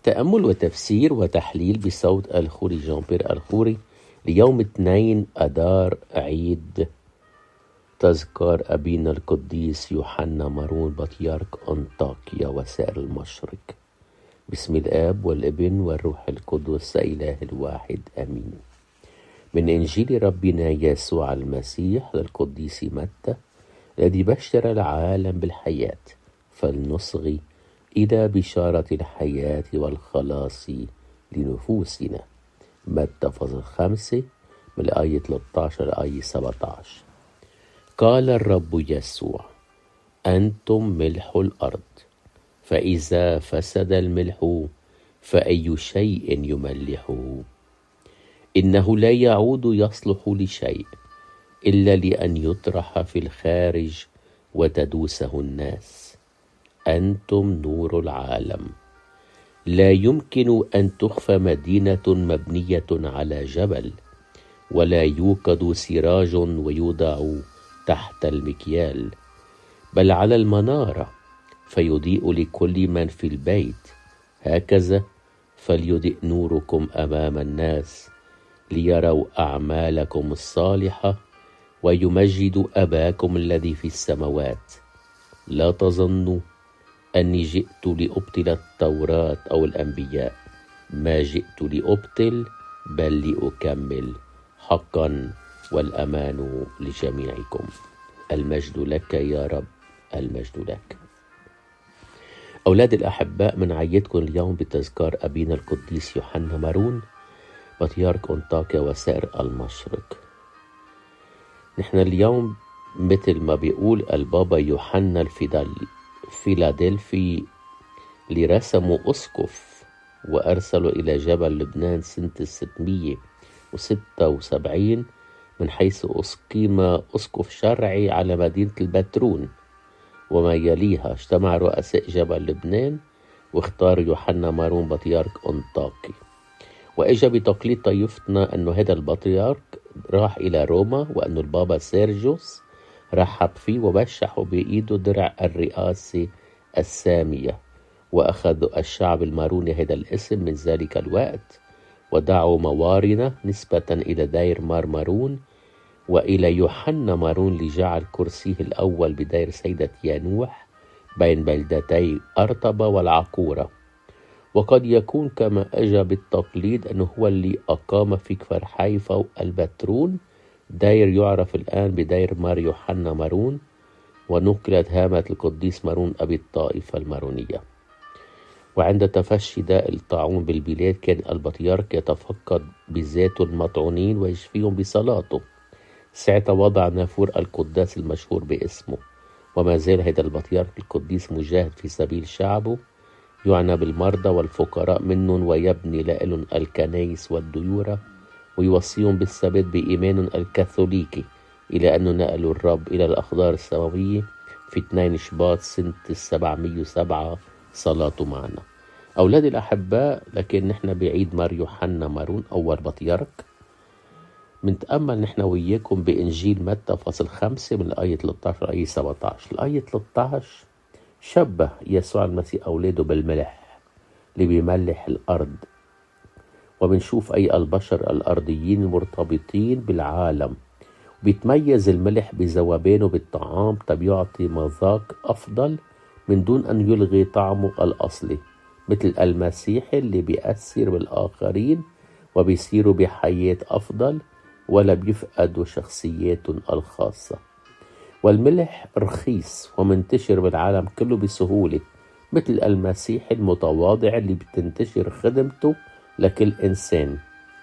تأمل وتفسير وتحليل بصوت الخوري جان بير الخوري ليوم 2 أدار عيد تذكار أبينا القديس يوحنا مارون بطيارك أنطاكيا وسائر المشرق. بسم الآب والابن والروح القدس إله الواحد آمين. من إنجيل ربنا يسوع المسيح للقديس متى الذي بشر العالم بالحياة، فلنصغي إلى بشارة الحياة والخلاص لنفوسنا. متى فصل 5 من الآية 13 لآية 17. قال الرب يسوع: أنتم ملح الأرض، فإذا فسد الملح فأي شيء يملحه؟ إنه لا يعود يصلح لشيء إلا لأن يطرح في الخارج وتدوسه الناس. أنتم نور العالم. لا يمكن أن تخفى مدينة مبنية على جبل، ولا يوقد سراج ويوضع تحت المكيال، بل على المنارة فيضيء لكل من في البيت. هكذا فليضئ نوركم أمام الناس ليروا أعمالكم الصالحة ويمجدوا أباكم الذي في السماوات. لا تظنوا أني جئت لأبطل التوراة أو الأنبياء، ما جئت لأبطل بل لأكمل. حقا والأمان لجميعكم. المجد لك يا رب، المجد لك. أولاد الأحباء، من عيدكم اليوم بتذكار أبينا القديس يوحنا مارون بطيارك أنطاكيا وسائر المشرق. نحن اليوم مثل ما بيقول البابا يوحنا الفيلادلفي اللي رسموا أسقف وأرسلوا إلى جبل لبنان سنة 676 من حيث أقيم أسقف شرعي على مدينة البترون وما يليها. اجتمع رؤساء جبل لبنان واختار يوحنا مارون بطيارك أنطاكي، وإجا بتقليد طائفتنا أنه هذا البطريرك راح إلى روما، وأنه البابا سيرجوس رحب فيه وبشحه بإيده درع الرئاسة السامية، وأخذ الشعب الماروني هذا الاسم من ذلك الوقت، ودعوا موارنة نسبة إلى دير مارون وإلى يوحنا مارون اللي جعل كرسيه الأول بدير سيدة يانوح بين بلدتي أرطبة والعقورة. وقد يكون كما أجى بالتقليد أنه هو اللي أقام في كفر حيفا البترون دير يعرف الآن بدير مار يوحنا مارون، ونقلت هامة القديس مارون أبي الطائفة المارونية. وعند تفشي داء الطاعون بالبلاد كان البطيارك يتفقد بذات المطعونين ويشفيهم بصلاته. ساعتها وضع نافور القداس المشهور باسمه، وما زال هذا البطيارك القديس مجاهد في سبيل شعبه، يعنى بالمرضى والفقراء منهم ويبني لهم الكنائس والديورة، ويوصيهم بالثبات بإيمان الكاثوليكي، إلى أنه نقلوا الرب إلى الأقدار السماوية في 2 شباط سنة 707 صلاته معنا. أولاد الأحباء، لكن نحن بعيد مار يوحنا مارون أول بطيارك. منتأمل نحن وياكم بإنجيل متى فصل 5 من الآية 13 لآية 17. الآية 13 شبه يسوع المسيح أولاده بالملح اللي بيملح الأرض، وبنشوف أي البشر الأرضيين مرتبطين بالعالم. بيتميز الملح بذوبانه بالطعام، بيعطي مذاق أفضل من دون أن يلغي طعمه الأصلي، مثل المسيح اللي بيأثر بالآخرين وبيصيروا بحياة أفضل ولا بيفقدوا شخصياتهم الخاصة. والملح رخيص ومنتشر بالعالم كله بسهولة، مثل المسيح المتواضع اللي بتنتشر خدمته لكل إنسان.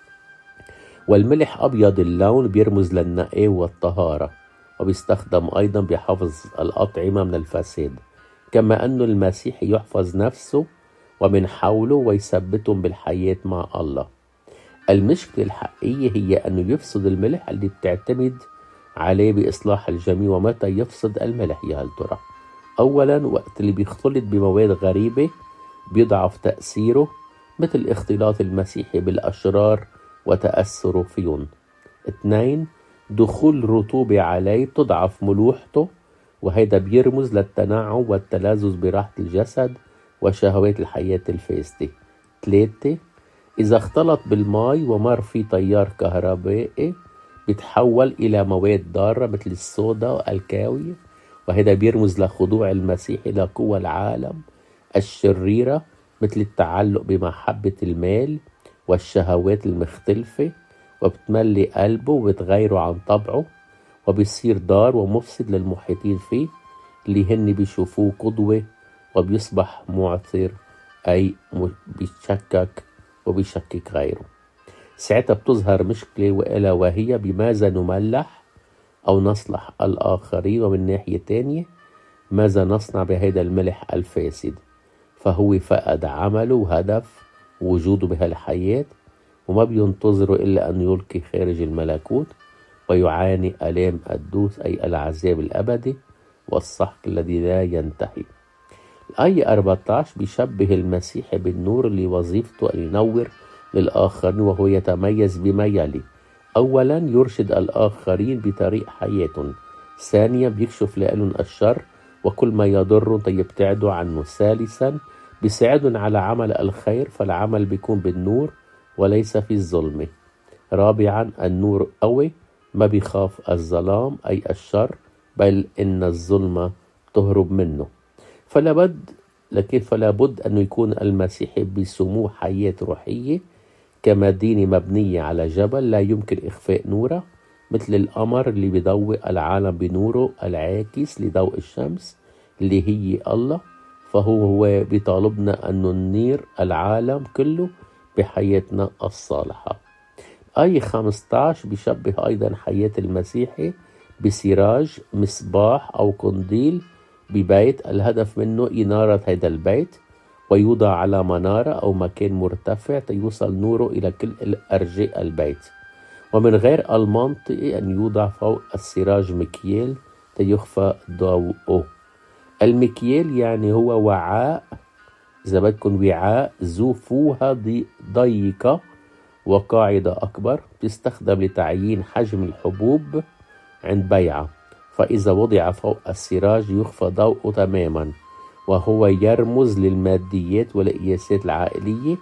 والملح أبيض اللون بيرمز للنقاء والطهارة، وبيستخدم أيضا بحفظ الأطعمة من الفساد، كما أن المسيح يحفظ نفسه ومن حوله ويثبتهم بالحياة مع الله. المشكلة الحقيقية هي أنه يفسد الملح اللي بتعتمد عليه بإصلاح الجميع. ومتى يفسد الملح يا هل ترى؟ أولا، وقت اللي بيختلط بمواد غريبة بيضعف تأثيره، مثل اختلاط المسيحي بالأشرار وتأثره فيهم. 2، دخول رطوبة عليه تضعف ملوحته، وهذا بيرمز للتنعم والتلذذ براحة الجسد وشهوات الحياة الفاسدة. 3 إذا اختلط بالماء ومر في تيار كهربائي بيتحول إلى مواد ضارة مثل الصودا والكاوية، وهذا بيرمز لخضوع المسيح إلى قوى العالم الشريرة مثل التعلق بمحبة المال والشهوات المختلفة، وبتملي قلبه وبتغيره عن طبعه، وبيصير ضار ومفسد للمحيطين فيه اللي هن بيشوفوه قدوة، وبيصبح معثر أي بيشكك وبيشكك غيره. ساعتها بتظهر مشكلة وإلا وهي بماذا نملح أو نصلح الآخرين، ومن ناحية تانية ماذا نصنع بهذا الملح الفاسد. فهو فقد عمله وهدف وجوده بهالحياة، وما بينتظره إلا أن يلقي خارج الملكوت ويعاني آلام الدوس أي العذاب الأبدي والسحق الذي لا ينتهي. الآية 14 بيشبه المسيح بالنور اللي وظيفته أن ينور للآخرين، وهو يتميز بما يلي: أولا يرشد الآخرين بطريق حياتهم، ثانيا بيكشف لهم الشر وكل ما يضرهم يبتعدوا عنه، ثالثا بيساعدهم على عمل الخير فالعمل بيكون بالنور وليس في الظلمة، رابعا النور قوي ما بيخاف الظلام أي الشر، بل إن الظلمة تهرب منه. فلا بد أن يكون المسيحي بسمو حياة روحية كمدينة مبنية على جبل لا يمكن إخفاء نوره، مثل القمر اللي بيضوء العالم بنوره العاكس لضوء الشمس اللي هي الله. فهو بيطالبنا أن ننير العالم كله بحياتنا الصالحة. آية 15 بيشبه أيضا حياة المسيحي بسراج مصباح أو قنديل ببيت، الهدف منه إنارة هذا البيت، ويوضع على منارة أو مكان مرتفع تيوصل نوره إلى كل أرجاء البيت، ومن غير المنطقي أن يوضع فوق السراج مكيال تيخفى ضوءه. المكيال يعني هو وعاء، إذا بدكم وعاء ذو فوهة ضيقة وقاعدة أكبر، تستخدم لتعيين حجم الحبوب عند بيعة، فإذا وضع فوق السراج يخفى ضوءه تماما، وهو يرمز للماديات والقياسات العائلية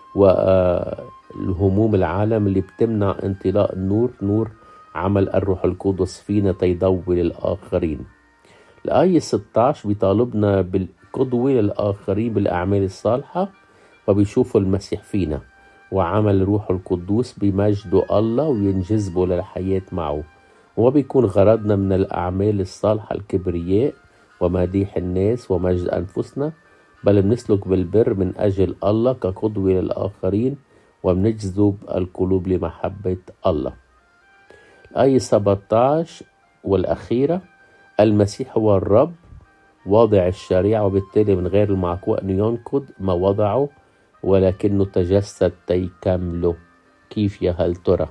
والهموم العالم اللي بتمنع انطلاق النور، نور عمل الروح القدس فينا تيضوي للآخرين. الآية 16 بيطالبنا بالقدوة للآخرين بالأعمال الصالحة، وبيشوفوا المسيح فينا وعمل روح القدوس بمجده الله وينجذبوا للحياة معه، وما بيكون غرضنا من الأعمال الصالحة الكبرياء ومديح الناس ومجد أنفسنا، بل بنسلك بالبر من أجل الله كقدوة للآخرين، وبنجذب القلوب لمحبة الله. الآية 17 والأخيرة: المسيح هو الرب واضع الشريعة، وبالتالي من غير المعقول أن ينقض ما وضعه، ولكنه تجسد تيكمله. كيف يا هل ترى؟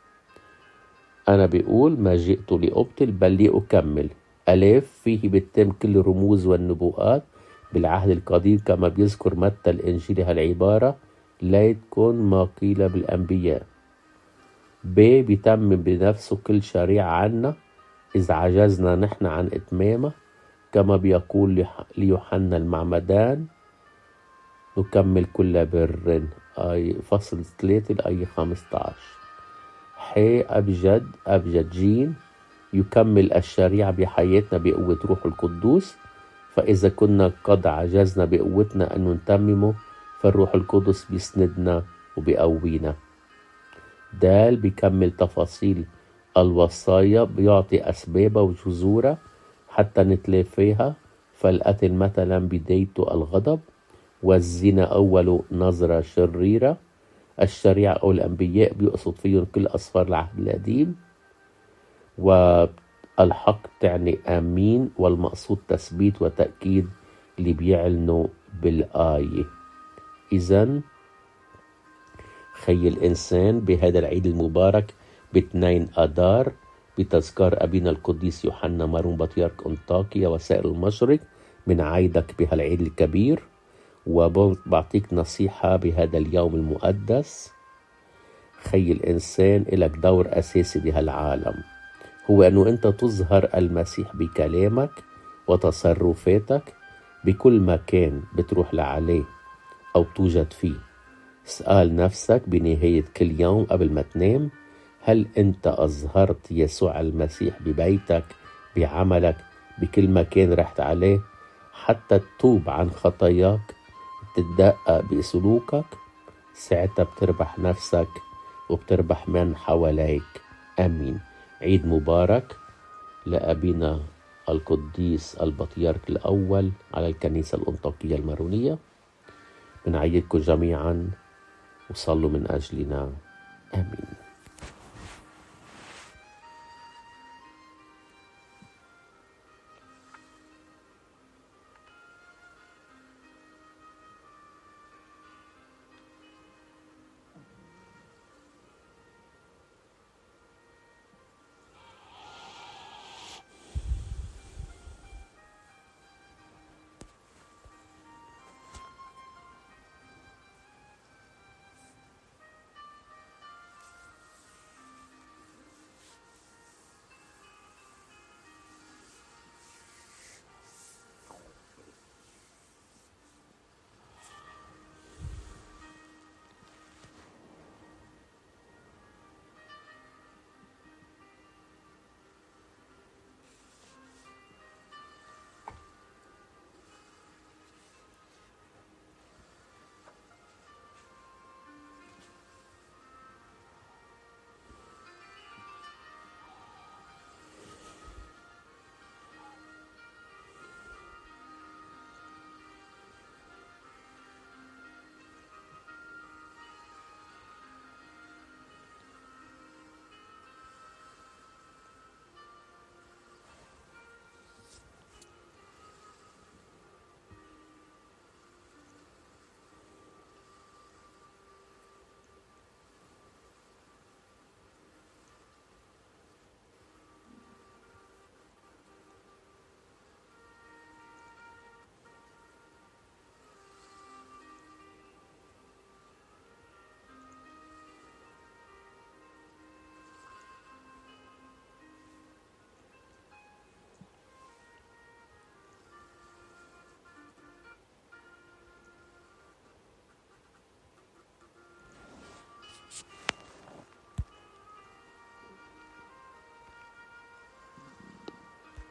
أنا بيقول ما جئت لأبطل بل لأكمل. ألف فيه بتتم كل الرموز والنبوءات بالعهد القديم، كما بيذكر متى الإنجيل هالعبارة: لا تكون ما قيل بالأنبياء. ب بيتمم بنفسه كل شريعة عنا إذ عجزنا نحن عن إتمامه، كما بيقول ليوحنا المعمدان: نكمل كل بر. فصل 3 الآية 15. ح أبجد جيم يكمل الشريعة بحياتنا بقوة روح القدوس، فإذا كنا قد عجزنا بقوتنا أن نتممه فالروح القدس بيسندنا وبيقوينا. د بيكمل تفاصيل الوصايا، بيعطي أسبابها وجذورها حتى نتلافاها، فالقتل مثلا بدايته الغضب، والزنا أول نظرة شريرة. الشريعة أو الأنبياء بيقصد فيهم كل أسفار العهد القديم، والحق تعني آمين، والمقصود تثبيت وتأكيد اللي بيعلنوا بالآية. إذن خي الإنسان بهذا العيد المبارك ب2 آذار بتذكار أبينا القديس يوحنا مارون بطيارك أنطاكيا وسائر المشرق من عيدك بهالعيد الكبير، وبعطيك نصيحة بهذا اليوم المقدس. خي الإنسان إلك دور أساسي بهالعالم، هو أنه أنت تظهر المسيح بكلامك وتصرفاتك بكل مكان بتروح لعليه أو توجد فيه، اسأل نفسك بنهاية كل يوم قبل ما تنام: هل أنت أظهرت يسوع المسيح ببيتك، بعملك، بكل مكان رحت عليه؟ حتى تتوب عن خطاياك، تتدقق بسلوكك، ساعتها بتربح نفسك وبتربح من حواليك. آمين. عيد مبارك لأبينا القديس البطريرك الأول على الكنيسة الأنطاكية المارونية. بنعيدكم جميعا وصلوا من أجلنا. آمين.